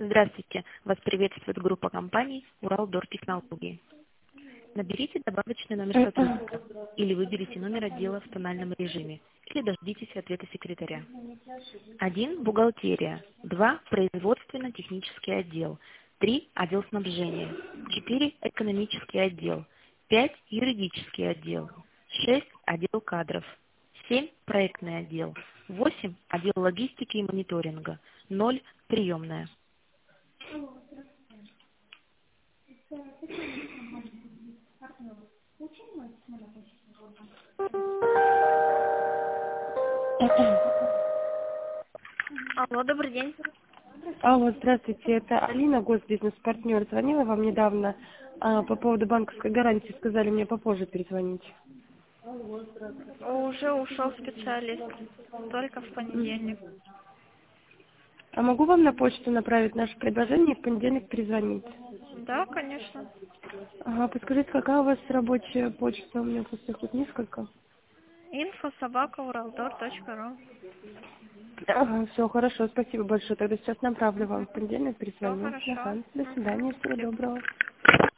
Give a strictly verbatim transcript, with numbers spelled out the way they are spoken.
Здравствуйте, вас приветствует группа компаний «Уралдор Технологии». Наберите добавочный номер сотрудника или выберите номер отдела в тональном режиме, или дождитесь ответа секретаря. один. Бухгалтерия. два. Производственно-технический отдел. три. Отдел снабжения. четыре. Экономический отдел. пять. Юридический отдел. шесть. Отдел кадров. семь. Проектный отдел. восемь. Отдел логистики и мониторинга. ноль. Приемная. Алло, добрый день. Алло, здравствуйте, это Алина, госбизнес-партнер. Звонила вам недавно а, по поводу банковской гарантии. Сказали мне попозже перезвонить. Уже ушел специалист, только в понедельник. Мгм. А могу вам на почту направить наше предложение и в понедельник перезвонить? Да, конечно. Ага, подскажите, какая у вас рабочая почта? У меня просто их тут несколько. Инфо собака уралдор точка ру. Ага, все, хорошо, спасибо большое. Тогда сейчас направлю вам в понедельник Все перезвоню. хорошо. Ага, до Угу. свидания, всего Спасибо. доброго.